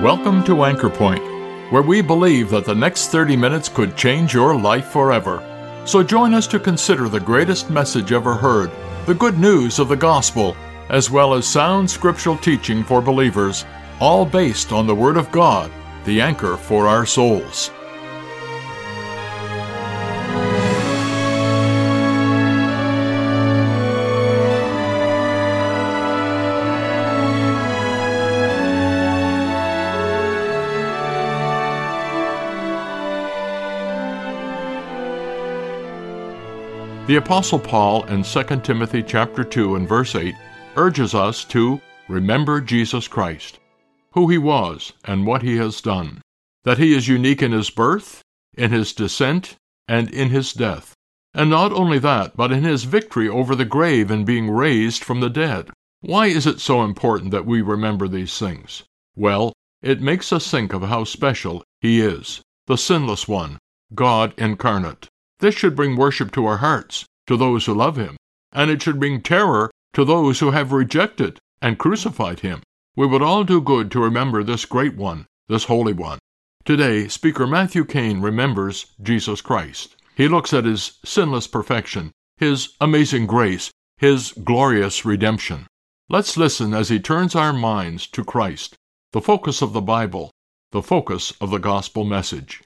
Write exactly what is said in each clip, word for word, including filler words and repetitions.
Welcome to Anchor Point, where we believe that the next thirty minutes could change your life forever. So join us to consider the greatest message ever heard, the good news of the gospel, as well as sound scriptural teaching for believers, all based on the Word of God, the anchor for our souls. The Apostle Paul in Second Timothy chapter two and verse eight urges us to remember Jesus Christ, who he was and what he has done, that he is unique in his birth, in his descent, and in his death. And not only that, but in his victory over the grave and being raised from the dead. Why is it so important that we remember these things? Well, it makes us think of how special he is, the sinless one, God incarnate. This should bring worship to our hearts, to those who love him, and it should bring terror to those who have rejected and crucified him. We would all do good to remember this great one, this holy one. Today, Speaker Matthew Kane remembers Jesus Christ. He looks at his sinless perfection, his amazing grace, his glorious redemption. Let's listen as he turns our minds to Christ, the focus of the Bible, the focus of the gospel message.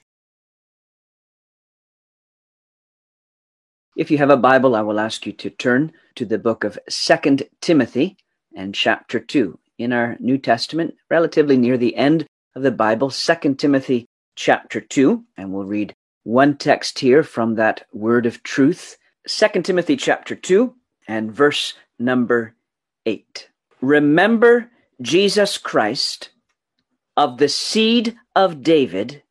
If you have a Bible, I will ask you to turn to the book of Second Timothy and chapter two. In our New Testament, relatively near the end of the Bible, Second Timothy chapter two, and we'll read one text here from that word of truth. Second Timothy chapter two and verse number eight. Remember Jesus Christ, of the seed of David,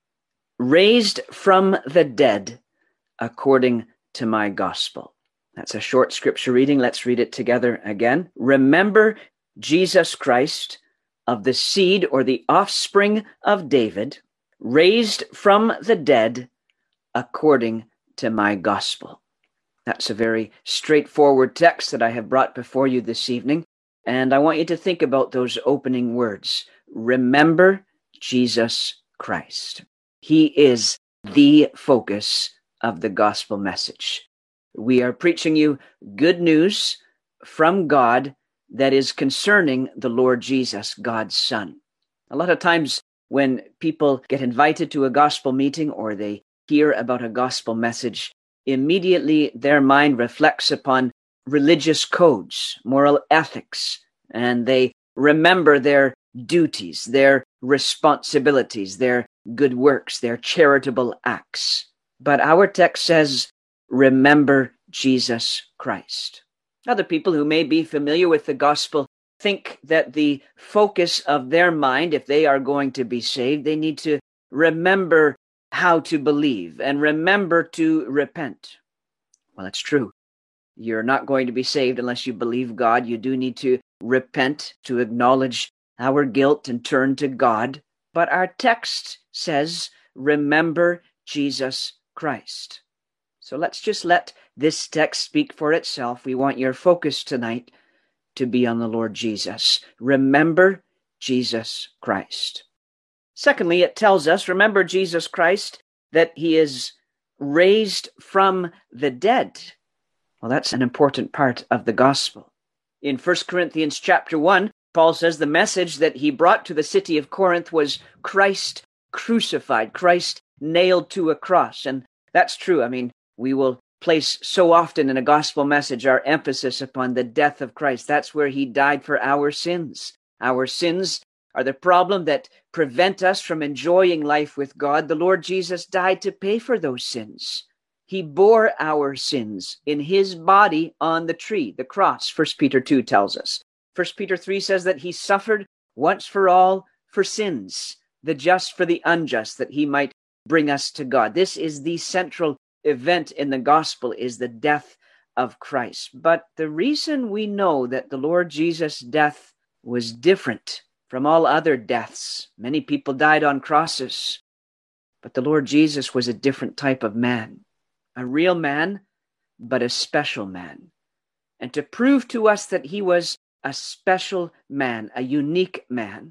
raised from the dead, according to my gospel. That's a short scripture reading. Let's read it together again. Remember Jesus Christ, of the seed or the offspring of David, raised from the dead, according to my gospel. That's a very straightforward text that I have brought before you this evening, and I want you to think about those opening words. Remember Jesus Christ. He is the focus of the gospel message. We are preaching you good news from God that is concerning the Lord Jesus, God's Son. A lot of times when people get invited to a gospel meeting or they hear about a gospel message, immediately their mind reflects upon religious codes, moral ethics, and they remember their duties, their responsibilities, their good works, their charitable acts. But our text says, remember Jesus Christ. Other people who may be familiar with the gospel think that the focus of their mind, if they are going to be saved, they need to remember how to believe and remember to repent. Well, it's true. You're not going to be saved unless you believe God. You do need to repent, to acknowledge our guilt and turn to God. But our text says, remember Jesus Christ. So let's just let this text speak for itself. We want your focus tonight to be on the Lord Jesus. Remember Jesus Christ. Secondly, it tells us, remember Jesus Christ, that he is raised from the dead. Well, that's an important part of the gospel. In First Corinthians chapter one, Paul says the message that he brought to the city of Corinth was Christ crucified, Christ nailed to a cross. And that's true. I mean, we will place so often in a gospel message our emphasis upon the death of Christ. That's where he died for our sins. Our sins are the problem that prevent us from enjoying life with God. The Lord Jesus died to pay for those sins. He bore our sins in his body on the tree, the cross, First Peter two tells us. First Peter three says that he suffered once for all for sins, the just for the unjust, that he might bring us to God. This is the central event in the gospel, is the death of Christ. But the reason we know that the Lord Jesus' death was different from all other deaths, many people died on crosses, but the Lord Jesus was a different type of man, a real man, but a special man. And to prove to us that he was a special man, a unique man,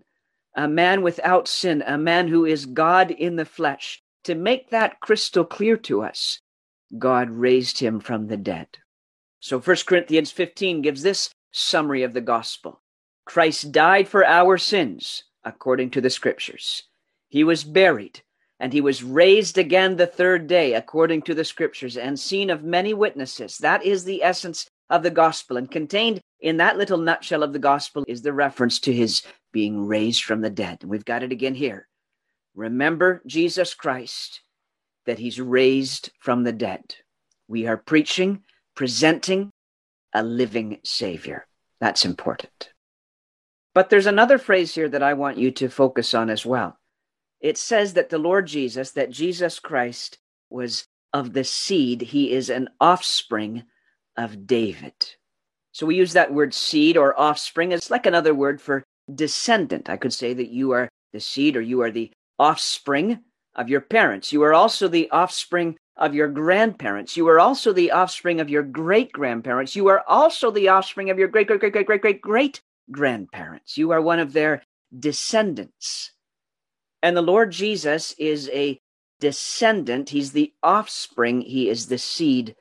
a man without sin, a man who is God in the flesh. To make that crystal clear to us, God raised him from the dead. So First Corinthians fifteen gives this summary of the gospel. Christ died for our sins, according to the scriptures. He was buried, and he was raised again the third day, according to the scriptures, and seen of many witnesses. That is the essence of the gospel. And contained in that little nutshell of the gospel is the reference to his being raised from the dead. And we've got it again here. Remember Jesus Christ, that he's raised from the dead. We are preaching, presenting a living Savior. That's important. But there's another phrase here that I want you to focus on as well. It says that the Lord Jesus, that Jesus Christ was of the seed. He is an offspring of David. So we use that word seed or offspring. It's like another word for descendant. I could say that you are the seed, or you are the offspring of your parents. You are also the offspring of your grandparents. You are also the offspring of your great-grandparents. You are also the offspring of your great-great-great-great-great-great-grandparents. You are one of their descendants. And the Lord Jesus is a descendant. He's the offspring. He is the seed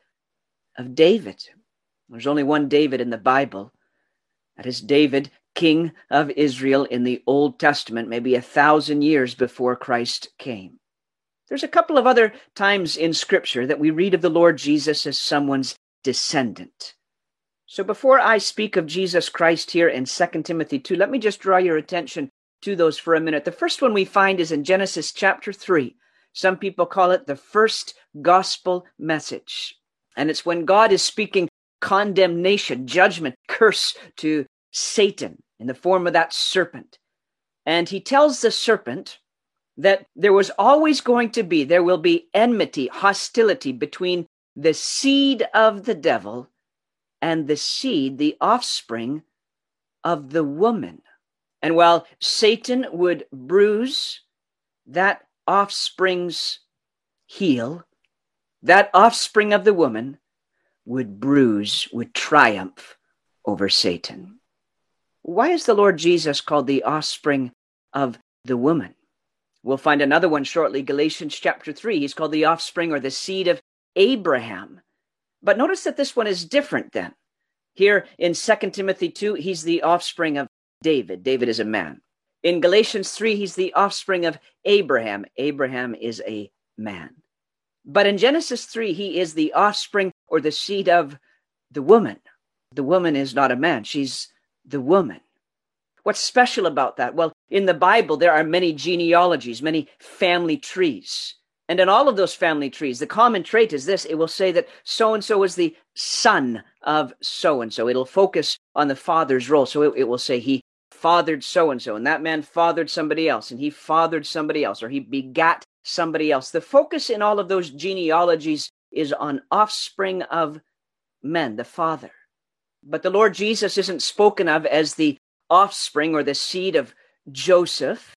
of David. There's only one David in the Bible. That is David, king of Israel in the Old Testament, maybe a thousand years before Christ came. There's a couple of other times in Scripture that we read of the Lord Jesus as someone's descendant. So before I speak of Jesus Christ here in Second Timothy two, let me just draw your attention to those for a minute. The first one we find is in Genesis chapter three. Some people call it the first gospel message. And it's when God is speaking condemnation, judgment, curse to Satan in the form of that serpent. And he tells the serpent that there was always going to be, there will be enmity, hostility between the seed of the devil and the seed, the offspring of the woman. And while Satan would bruise that offspring's heel, that offspring of the woman would bruise, would triumph over Satan. Why is the Lord Jesus called the offspring of the woman? We'll find another one shortly, Galatians chapter three. He's called the offspring or the seed of Abraham. But notice that this one is different then. Here in Second Timothy two, he's the offspring of David. David is a man. In Galatians three, he's the offspring of Abraham. Abraham is a man. But in Genesis three, he is the offspring or the seed of the woman. The woman is not a man. She's the woman. What's special about that? Well, in the Bible, there are many genealogies, many family trees. And in all of those family trees, the common trait is this. It will say that so-and-so is the son of so-and-so. It'll focus on the father's role. So it, it will say he fathered so-and-so, and that man fathered somebody else, and he fathered somebody else, or he begat somebody else. The focus in all of those genealogies is on offspring of men, the father. But the Lord Jesus isn't spoken of as the offspring or the seed of Joseph.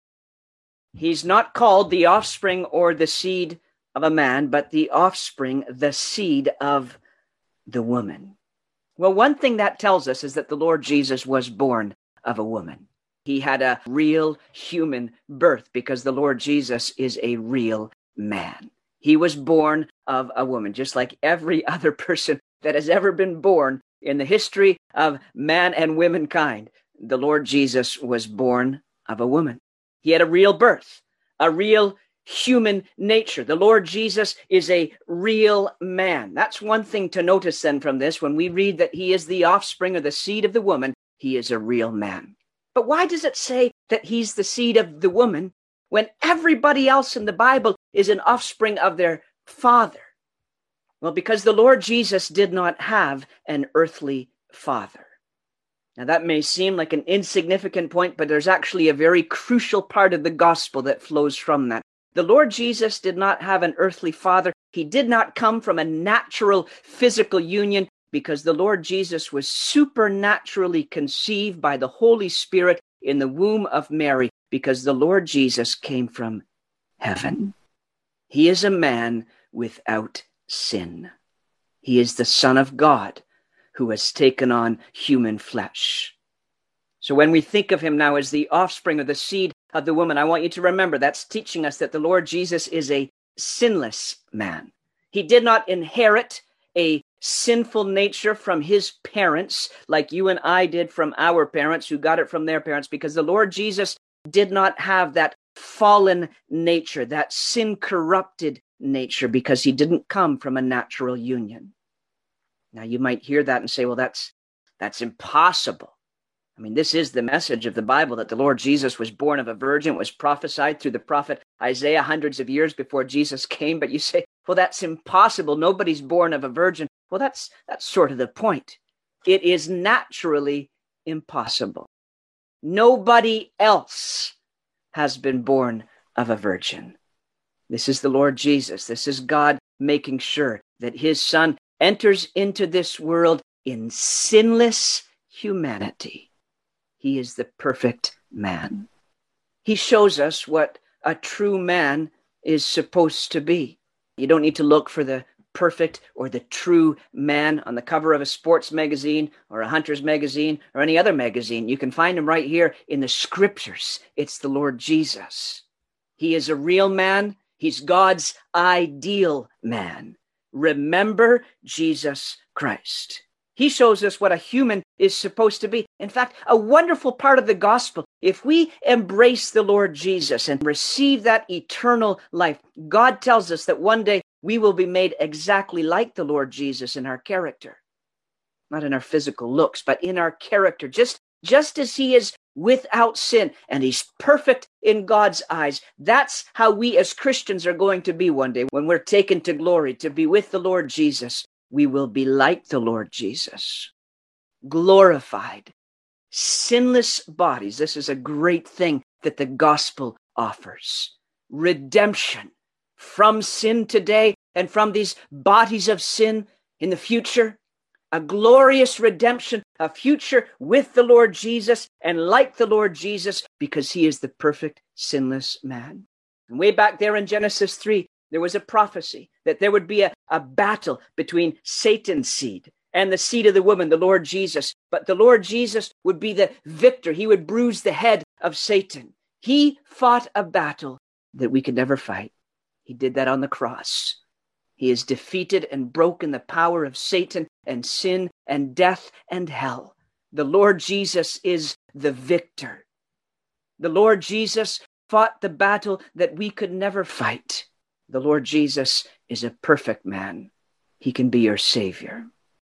He's not called the offspring or the seed of a man, but the offspring, the seed of the woman. Well, one thing that tells us is that the Lord Jesus was born of a woman. He had a real human birth because the Lord Jesus is a real man. He was born of a woman, just like every other person that has ever been born in the history of man and womankind. The Lord Jesus was born of a woman. He had a real birth, a real human nature. The Lord Jesus is a real man. That's one thing to notice then from this. When we read that he is the offspring or the seed of the woman, he is a real man. But why does it say that he's the seed of the woman when everybody else in the Bible is an offspring of their father? Well, because the Lord Jesus did not have an earthly father. Now, that may seem like an insignificant point, but there's actually a very crucial part of the gospel that flows from that. The Lord Jesus did not have an earthly father. He did not come from a natural physical union because the Lord Jesus was supernaturally conceived by the Holy Spirit in the womb of Mary because the Lord Jesus came from heaven. He is a man without sin. He is the Son of God who has taken on human flesh. So when we think of him now as the offspring or the seed of the woman, I want you to remember that's teaching us that the Lord Jesus is a sinless man. He did not inherit a sinful nature from his parents like you and I did from our parents who got it from their parents, because the Lord Jesus did not have that fallen nature, that sin-corrupted nature, because he didn't come from a natural union. Now, you might hear that and say, well, that's that's impossible. I mean, this is the message of the Bible, that the Lord Jesus was born of a virgin, was prophesied through the prophet Isaiah hundreds of years before Jesus came. But you say, well, that's impossible. Nobody's born of a virgin. Well, that's that's sort of the point. It is naturally impossible. Nobody else has been born of a virgin. This is the Lord Jesus. This is God making sure that his Son enters into this world in sinless humanity. He is the perfect man. He shows us what a true man is supposed to be. You don't need to look for the perfect or the true man on the cover of a sports magazine or a hunter's magazine or any other magazine. You can find him right here in the scriptures. It's the Lord Jesus. He is a real man. He's God's ideal man. Remember Jesus Christ. He shows us what a human is supposed to be. In fact, a wonderful part of the gospel, if we embrace the Lord Jesus and receive that eternal life, God tells us that one day we will be made exactly like the Lord Jesus in our character. Not in our physical looks, but in our character. Just, just as he is without sin and he's perfect in God's eyes. That's how we as Christians are going to be one day when we're taken to glory to be with the Lord Jesus. We will be like the Lord Jesus, glorified, sinless bodies. This is a great thing that the gospel offers. Redemption from sin today and from these bodies of sin in the future. A glorious redemption, a future with the Lord Jesus and like the Lord Jesus, because he is the perfect sinless man. And way back there in Genesis three, there was a prophecy that there would be a, a battle between Satan's seed and the seed of the woman, the Lord Jesus. But the Lord Jesus would be the victor. He would bruise the head of Satan. He fought a battle that we could never fight. He did that on the cross. He has defeated and broken the power of Satan and sin and death and hell. The Lord Jesus is the victor. The Lord Jesus fought the battle that we could never fight. The Lord Jesus is a perfect man. He can be your Savior.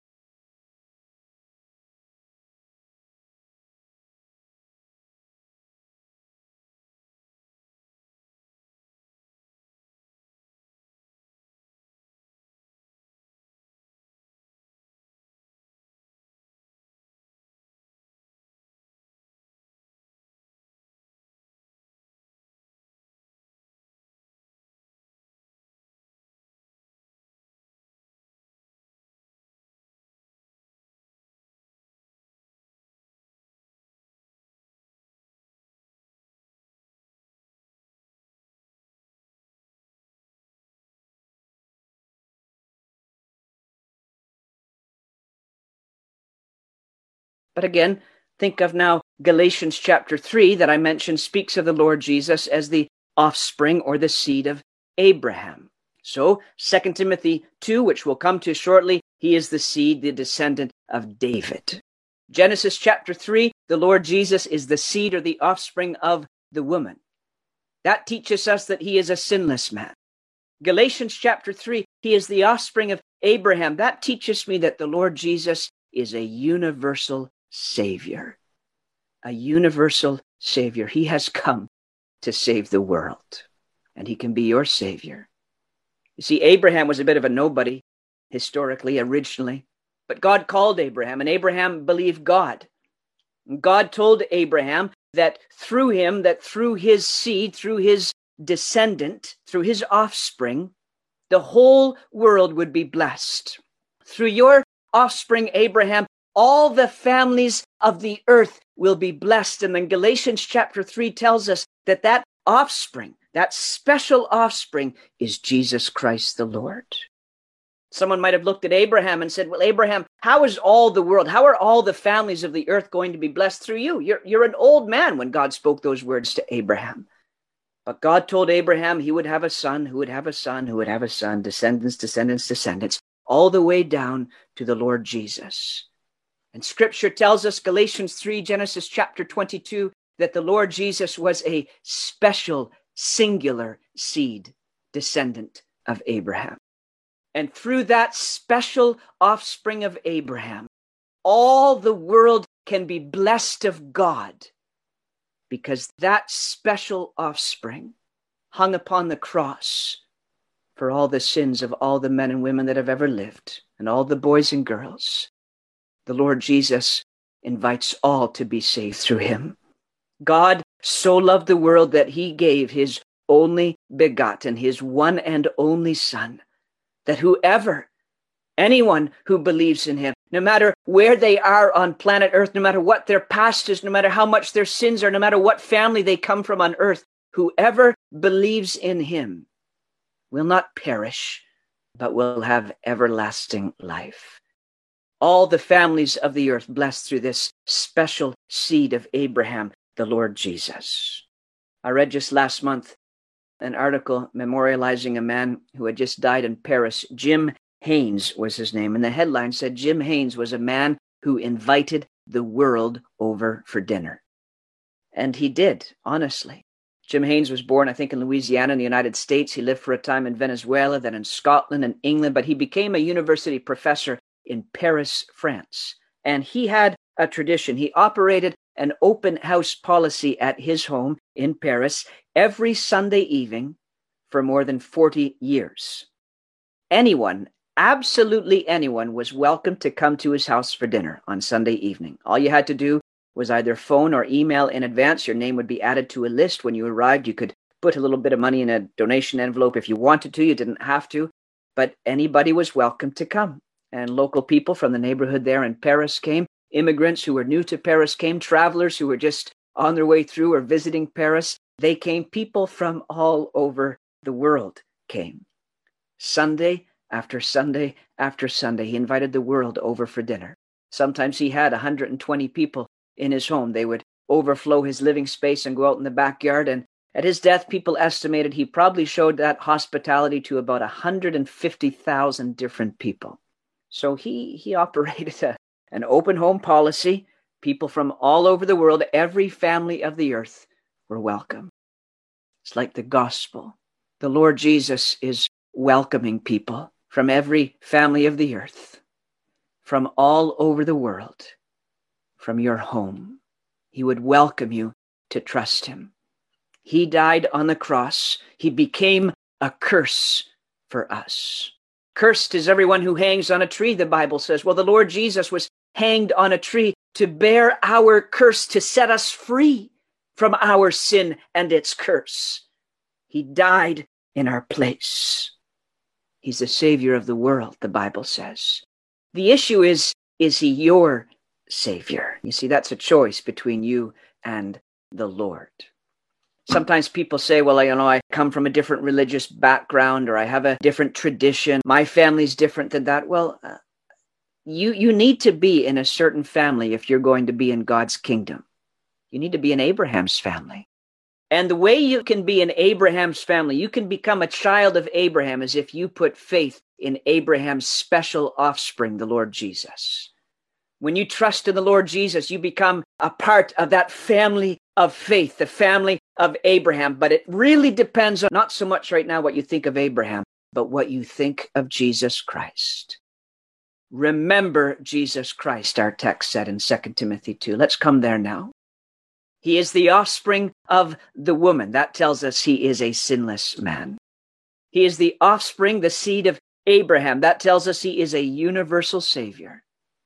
But again, think of now Galatians chapter three that I mentioned speaks of the Lord Jesus as the offspring or the seed of Abraham. So Second Timothy two, which we'll come to shortly, he is the seed, the descendant of David. Genesis chapter three, the Lord Jesus is the seed or the offspring of the woman. That teaches us that he is a sinless man. Galatians chapter three, he is the offspring of Abraham. That teaches me that the Lord Jesus is a universal Savior. A universal Savior. He has come to save the world, and he can be your Savior. You see, Abraham was a bit of a nobody historically, originally, but God called Abraham, and Abraham believed God. God told Abraham that through him, that through his seed, through his descendant, through his offspring, the whole world would be blessed. Through your offspring, Abraham, all the families of the earth will be blessed. And then Galatians chapter three tells us that that offspring, that special offspring, is Jesus Christ the Lord. Someone might have looked at Abraham and said, well, Abraham, how is all the world, how are all the families of the earth going to be blessed through you? You're, you're an old man when God spoke those words to Abraham. But God told Abraham he would have a son, who would have a son, who would have a son, descendants, descendants, descendants, all the way down to the Lord Jesus. And Scripture tells us, Galatians three, Genesis chapter twenty-two, that the Lord Jesus was a special, singular seed descendant of Abraham. And through that special offspring of Abraham, all the world can be blessed of God, because that special offspring hung upon the cross for all the sins of all the men and women that have ever lived, and all the boys and girls. The Lord Jesus invites all to be saved through him. God so loved the world that he gave his only begotten, his one and only Son, that whoever, anyone who believes in him, no matter where they are on planet Earth, no matter what their past is, no matter how much their sins are, no matter what family they come from on earth, whoever believes in him will not perish, but will have everlasting life. All the families of the earth blessed through this special seed of Abraham, the Lord Jesus. I read just last month an article memorializing a man who had just died in Paris. Jim Haynes was his name, and the headline said Jim Haynes was a man who invited the world over for dinner. And he did, honestly. Jim Haynes was born, I think, in Louisiana in the United States. He lived for a time in Venezuela, then in Scotland and England, but he became a university professor in Paris, France. And he had a tradition. He operated an open house policy at his home in Paris every Sunday evening for more than forty years. Anyone, absolutely anyone, was welcome to come to his house for dinner on Sunday evening. All you had to do was either phone or email in advance. Your name would be added to a list. When you arrived, you could put a little bit of money in a donation envelope if you wanted to. You didn't have to, but anybody was welcome to come. And local people from the neighborhood there in Paris came. Immigrants who were new to Paris came. Travelers who were just on their way through or visiting Paris, they came. People from all over the world came. Sunday after Sunday after Sunday, he invited the world over for dinner. Sometimes he had one hundred twenty people in his home. They would overflow his living space and go out in the backyard. And at his death, people estimated he probably showed that hospitality to about one hundred fifty thousand different people. So he, he operated a, an open home policy. People from all over the world, every family of the earth, were welcome. It's like the gospel. The Lord Jesus is welcoming people from every family of the earth, from all over the world, from your home. He would welcome you to trust him. He died on the cross. He became a curse for us. Cursed is everyone who hangs on a tree, the Bible says. Well, the Lord Jesus was hanged on a tree to bear our curse, to set us free from our sin and its curse. He died in our place. He's the Savior of the world, the Bible says. The issue is, is he your Savior? You see, that's a choice between you and the Lord. Sometimes people say, well, you know, I come from a different religious background, or I have a different tradition. My family's different than that. Well, uh, you, you need to be in a certain family if you're going to be in God's kingdom. You need to be in Abraham's family. And the way you can be in Abraham's family, you can become a child of Abraham, is if you put faith in Abraham's special offspring, the Lord Jesus. When you trust in the Lord Jesus, you become a part of that family of faith, the family of Abraham. But it really depends on not so much right now what you think of Abraham, but what you think of Jesus Christ. Remember Jesus Christ, our text said in Second Timothy two. Let's come there now. He is the offspring of the woman. That tells us he is a sinless man. He is the offspring, the seed of Abraham. That tells us he is a universal Savior.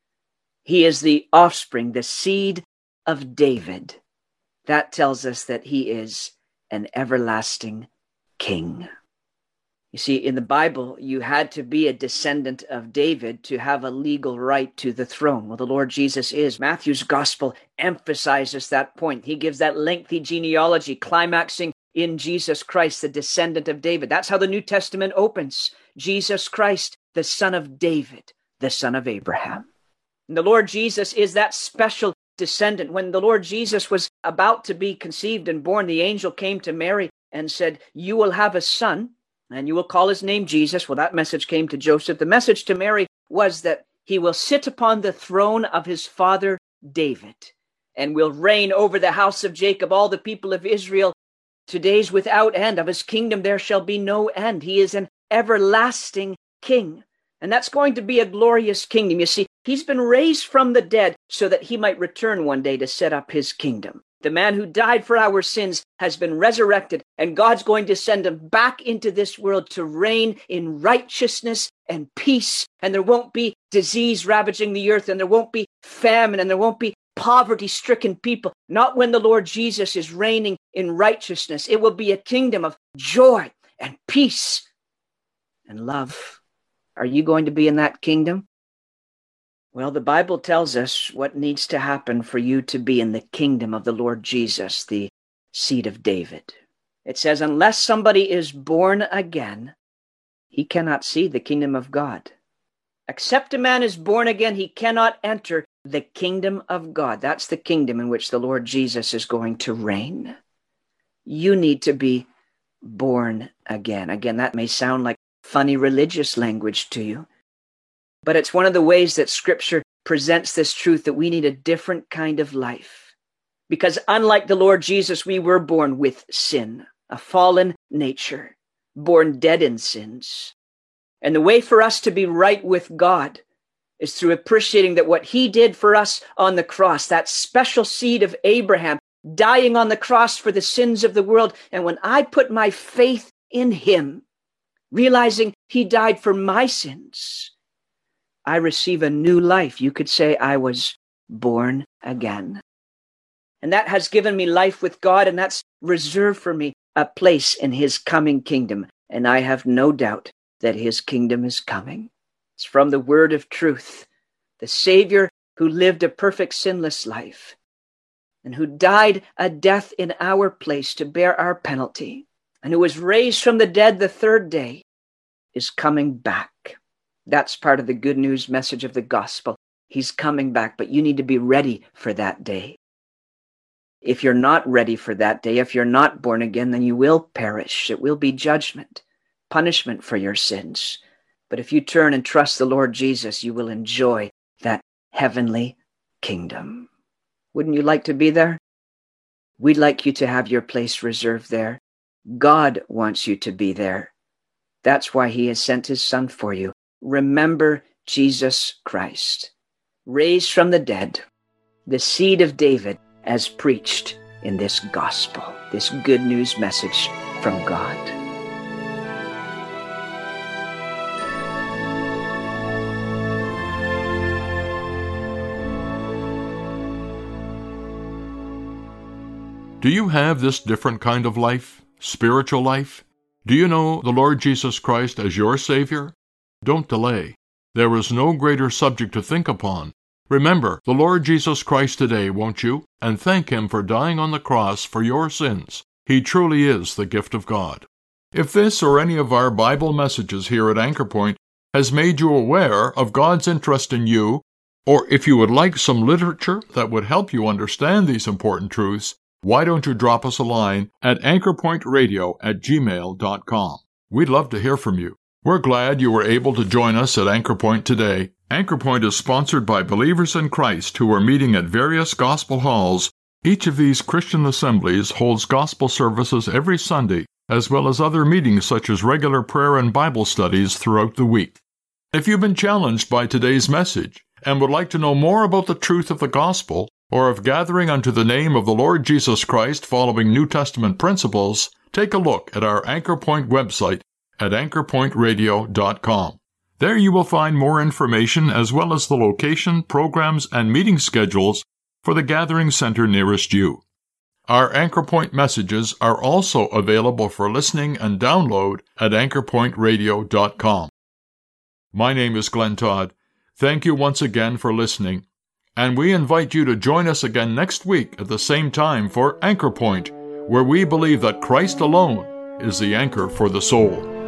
He is the offspring, the seed of David. That tells us that he is an everlasting king. You see, in the Bible, you had to be a descendant of David to have a legal right to the throne. Well, the Lord Jesus is. Matthew's gospel emphasizes that point. He gives that lengthy genealogy, climaxing in Jesus Christ, the descendant of David. That's how the New Testament opens. Jesus Christ, the son of David, the son of Abraham. And the Lord Jesus is that special descendant. When the Lord Jesus was about to be conceived and born, the angel came to Mary and said, "You will have a son, and you will call his name Jesus." Well, that message came to Joseph. The message to Mary was that he will sit upon the throne of his father David and will reign over the house of Jacob, all the people of Israel, to days without end. Of his kingdom there shall be no end. He is an everlasting king. And that's going to be a glorious kingdom. You see, he's been raised from the dead so that he might return one day to set up his kingdom. The man who died for our sins has been resurrected, and God's going to send him back into this world to reign in righteousness and peace. And there won't be disease ravaging the earth, and there won't be famine, and there won't be poverty-stricken people. Not when the Lord Jesus is reigning in righteousness. It will be a kingdom of joy and peace and love. Are you going to be in that kingdom? Well, the Bible tells us what needs to happen for you to be in the kingdom of the Lord Jesus, the seed of David. It says, unless somebody is born again, he cannot see the kingdom of God. Except a man is born again, he cannot enter the kingdom of God. That's the kingdom in which the Lord Jesus is going to reign. You need to be born again. Again, that may sound like funny religious language to you, but it's one of the ways that Scripture presents this truth that we need a different kind of life. Because unlike the Lord Jesus, we were born with sin, a fallen nature, born dead in sins. And the way for us to be right with God is through appreciating that what he did for us on the cross, that special seed of Abraham, dying on the cross for the sins of the world. And when I put my faith in him, realizing he died for my sins, I receive a new life. You could say I was born again. And that has given me life with God, and that's reserved for me a place in his coming kingdom. And I have no doubt that his kingdom is coming. It's from the word of truth, the Savior who lived a perfect sinless life and who died a death in our place to bear our penalty, and who was raised from the dead the third day, is coming back. That's part of the good news message of the gospel. He's coming back, but you need to be ready for that day. If you're not ready for that day, if you're not born again, then you will perish. It will be judgment, punishment for your sins. But if you turn and trust the Lord Jesus, you will enjoy that heavenly kingdom. Wouldn't you like to be there? We'd like you to have your place reserved there. God wants you to be there. That's why he has sent his Son for you. Remember Jesus Christ, raised from the dead, the seed of David, as preached in this gospel, this good news message from God. Do you have this different kind of life, spiritual life? Do you know the Lord Jesus Christ as your Savior? Don't delay. There is no greater subject to think upon. Remember the Lord Jesus Christ today, won't you? And thank him for dying on the cross for your sins. He truly is the gift of God. If this or any of our Bible messages here at Anchor Point has made you aware of God's interest in you, or if you would like some literature that would help you understand these important truths, why don't you drop us a line at anchorpointradio at gmail dot com. We'd love to hear from you. We're glad you were able to join us at Anchor Point today. Anchor Point is sponsored by believers in Christ who are meeting at various gospel halls. Each of these Christian assemblies holds gospel services every Sunday, as well as other meetings such as regular prayer and Bible studies throughout the week. If you've been challenged by today's message and would like to know more about the truth of the gospel, or of gathering unto the name of the Lord Jesus Christ following New Testament principles, take a look at our Anchor Point website at anchor point radio dot com. There you will find more information as well as the location, programs, and meeting schedules for the gathering center nearest you. Our Anchor Point messages are also available for listening and download at anchor point radio dot com. My name is Glenn Todd. Thank you once again for listening, and we invite you to join us again next week at the same time for Anchor Point, where we believe that Christ alone is the anchor for the soul.